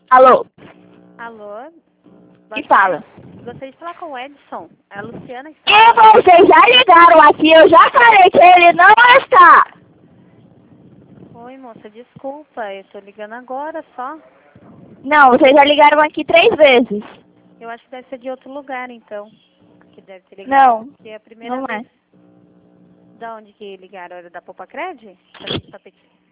Alô? Alô? Que fala? Gostaria de falar com o Edson. É a Luciana que E vocês já ligaram aqui, eu já falei que ele não está. Oi, moça, desculpa, eu tô ligando agora só. Não, vocês já ligaram aqui 3 vezes. Eu acho que deve ser de outro lugar, então. Que deve ter ligado. Não, Porque é a primeira não vez. é. Da onde que ligaram? Era da Popacred?